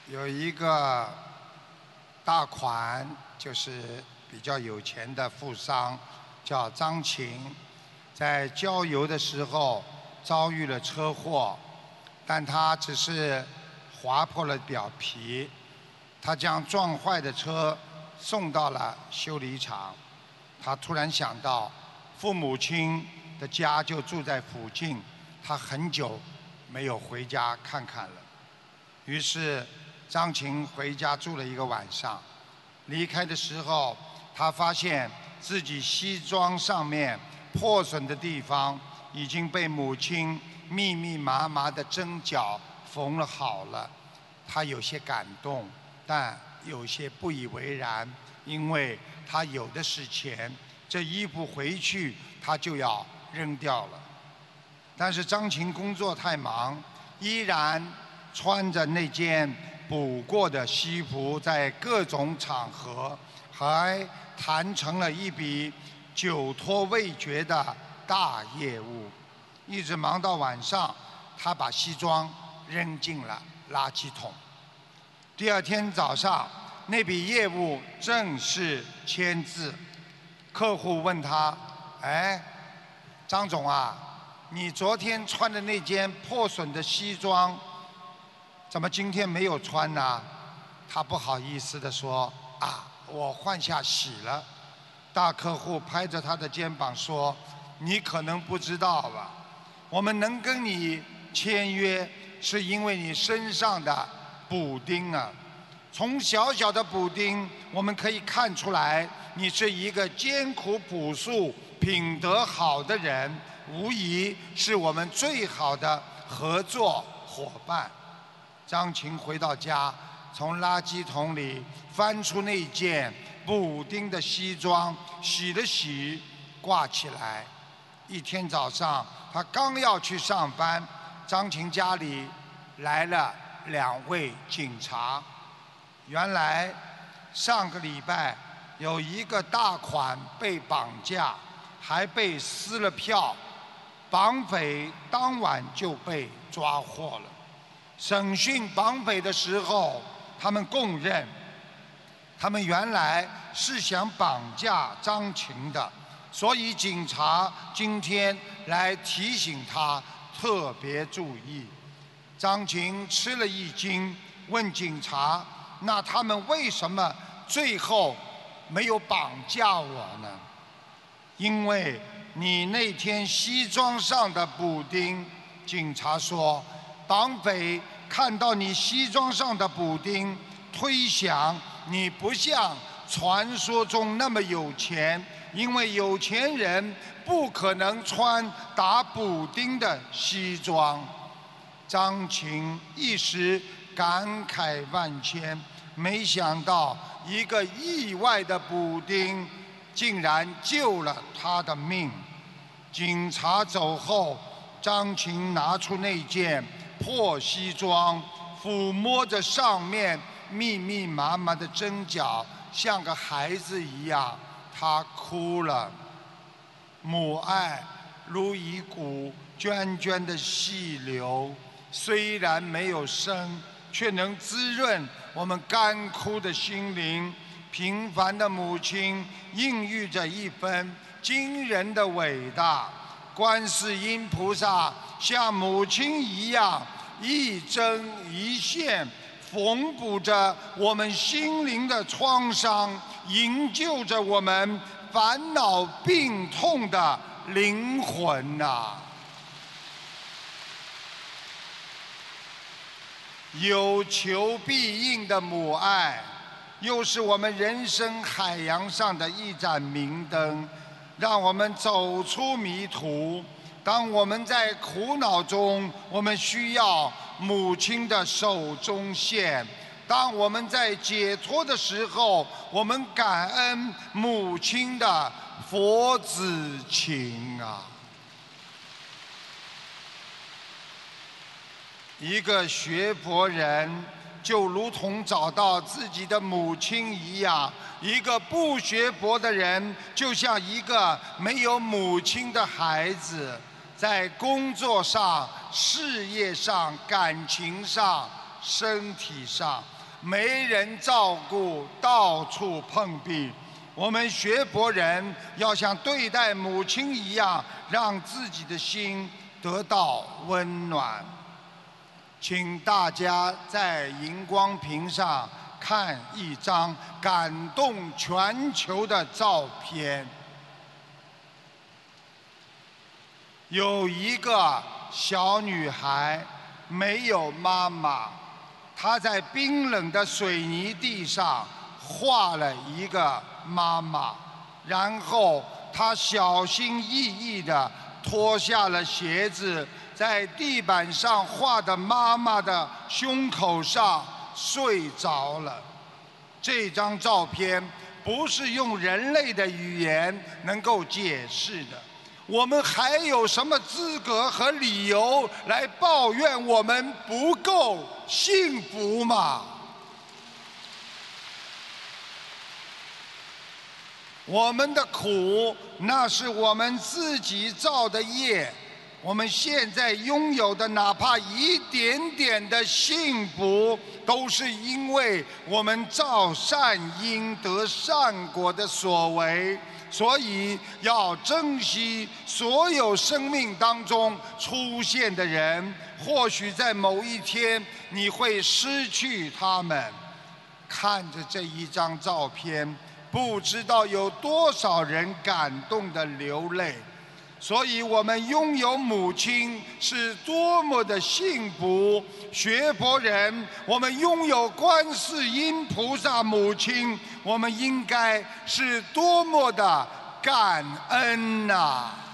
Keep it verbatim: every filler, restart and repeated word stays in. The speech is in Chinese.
有一个大款，就是比较有钱的富商，叫张琴，在郊游的时候遭遇了车祸，但他只是划破了表皮。他将撞坏的车送到了修理厂。他突然想到，父母亲的家就住在附近，他很久没有回家看看了。于是张琴回家住了一个晚上。离开的时候，他发现自己西装上面破损的地方已经被母亲密密麻麻的针脚缝了好了。他有些感动，但有些不以为然，因为他有的是钱，这衣服回去他就要扔掉了。但是张琴工作太忙，依然穿着那件补过的西服，在各种场合还谈成了一笔久拖未决的大业务。一直忙到晚上，他把西装扔进了垃圾桶。第二天早上，那笔业务正式签字。客户问他：“哎，张总啊，你昨天穿的那件破损的西装，怎么今天没有穿呢？”他不好意思地说：“啊，我换下洗了。”大客户拍着他的肩膀说：“你可能不知道吧，我们能跟你签约，是因为你身上的补丁啊。从小小的补丁，我们可以看出来，你是一个艰苦朴素、品德好的人，无疑是我们最好的合作伙伴。”张琴回到家，从垃圾桶里翻出那件补丁的西装，洗了洗，挂起来。一天早上，他刚要去上班，张琴家里来了两位警察。原来上个礼拜有一个大款被绑架，还被撕了票，绑匪当晚就被抓获了。审讯绑匪的时候，他们供认，他们原来是想绑架张琴的，所以警察今天来提醒他特别注意。张琴吃了一惊，问警察：“那他们为什么最后没有绑架我呢？”“因为你那天西装上的补丁。”警察说，“绑匪看到你西装上的补丁，推想你不像传说中那么有钱，因为有钱人不可能穿打补丁的西装。”张琴一时感慨万千，没想到一个意外的补丁竟然救了他的命。警察走后，张琴拿出那件破西装，抚摸着上面密密麻麻的针脚，像个孩子一样，她哭了。母爱如一股涓涓的细流，虽然没有声，却能滋润我们干枯的心灵。平凡的母亲孕育着一份惊人的伟大。观世音菩萨像母亲一样，一针一线缝补着我们心灵的创伤，营救着我们烦恼病痛的灵魂呐、啊！有求必应的母爱，又是我们人生海洋上的一盏明灯，让我们走出迷途。当我们在苦恼中，我们需要母亲的手中线；当我们在解脱的时候，我们感恩母亲的佛子情啊！一个学佛人就如同找到自己的母亲一样，一个不学佛的人就像一个没有母亲的孩子，在工作上、事业上、感情上、身体上， 没人照顾，到处碰壁。我们学佛人要像对待母亲一样，让自己的心得到温暖。请大家在荧光屏上看一张感动全球的照片。有一个小女孩没有妈妈，她在冰冷的水泥地上画了一个妈妈，然后她小心翼翼地脱下了鞋子，在地板上画的妈妈的胸口上睡着了。这张照片不是用人类的语言能够解释的。我们还有什么资格和理由来抱怨我们不够幸福吗？我们的苦，那是我们自己造的业。我们现在拥有的哪怕一点点的幸福，都是因为我们造善因得善果的所为。所以要珍惜所有生命当中出现的人，或许在某一天你会失去他们。看着这一张照片，不知道有多少人感动地流泪。所以我们拥有母亲是多么的幸福。学佛人，我们拥有观世音菩萨母亲，我们应该是多么的感恩呐、啊！